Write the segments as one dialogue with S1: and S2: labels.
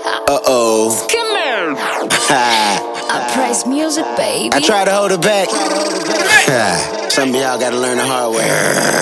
S1: Skimmer. Uprise music, baby.
S2: I try to hold it back. Some of y'all gotta learn the hard way.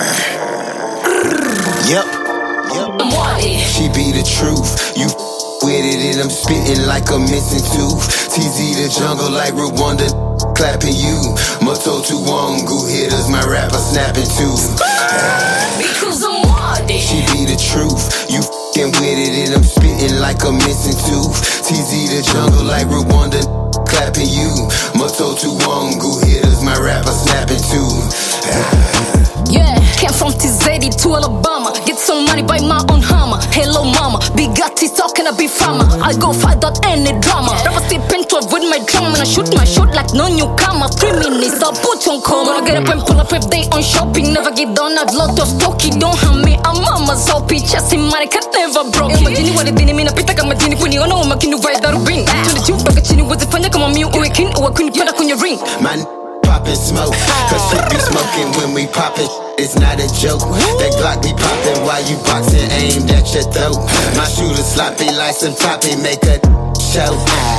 S2: Yep. She be the truth. You with it and I'm spitting like a missing tooth. TZ the jungle like Rwanda clapping you. Mototu Wangu hitters, my rapper snapping too.
S1: Because I'm Wadi.
S2: She be the truth. You with it and I'm spitting like a missing tooth. TZ the jungle like Rwanda clapping you. Mototu Wangu hitters, my rapper snapping too.
S1: Yeah, came from TZ to Alabama. Get some money, buy my own hammer. Hello mama, big gatti talking a big farmer. I go fight out any drama. Never step into it with my drum. And I shoot my shot like no newcomer. 3 minutes, I'll put on coma. When I get up and pull up if they on shopping. Never get down, I've lot of stocky. Don't have me, I'm mama's soppy. Chasing money, can never broke. Imagine what it didn't mean. I pick up my dini when you know I'm making you ride that ring. To the tube, back at you with the fun, come on me, or a king, or a queen, put up on your ring.
S2: Man, poppin' smoke, cause shit be smoking when we poppin'. It's not a joke. That Glock be poppin' while you boxin', aimed at your throat. My shooter sloppy like some toppy, make a show.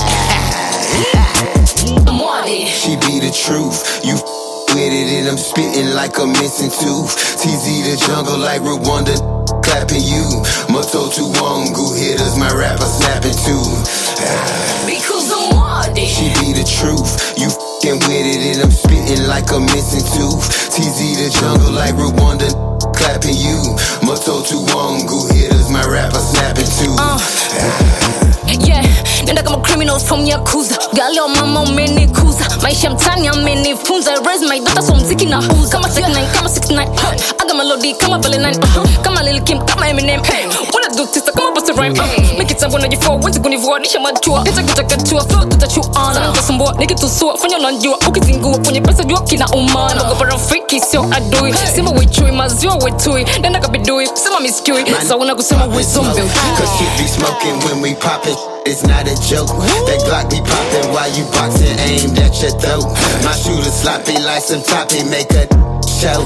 S2: She be the truth. You with it and I'm spitting like a missing tooth. TZ the jungle like Rwanda clapping you. Mototu Wangu hitters, my rapper snapping too.
S1: Because I'm Wadi.
S2: She be the truth. You with it and I'm spitting like a missing tooth. TZ the jungle like Rwanda clapping you. Mototu Wangu hitters, my rapper snapping too.
S1: Yeah, nenda kama criminals from Yakuza. Galeo mama umenikuza. Maisha mtani amenifunza. Raise my daughter so mziki na uza. Kama 6'9", kama 6'9". Aga melody kama Valentine. Kama Lil Kim, kama Eminem. Wanna do tista kama Busta Rhymes. Make it sambo na jifua, wezi kunivua. Nisha majua, pita kutakatua. Flow tutachuana. Sana nitasumbua, nikitusua. Fanya unanjua, ukizingua. Kwenye pesa jua kina umana. Nagopa rafiki, sio adui. Sema wechui, maziwa wetui. Nenda kabidui, sema miskui. Sauna kusema we zombie.
S2: Cause shit be smoking when we poppin'. It's not a joke. That Glock be poppin' while you boxin', aimed at your throat. My shooter sloppy like some toppy, make a show.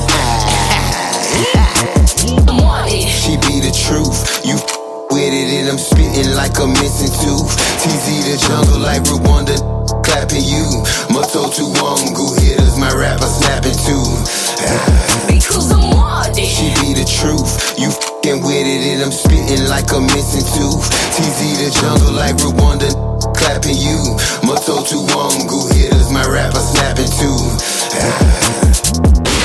S2: She be the truth. You with it and I'm spitting like a missing tooth. TZ the jungle like Rwanda clapping you. Mototu Wangu hitters, my rapper snapping too.
S1: Because I'm Wadi.
S2: She be the truth. You with it and I'm spitting like a missing tooth. TZ the jungle like Rwanda clapping you. Mototu Wangu hitters, my rapper snapping too.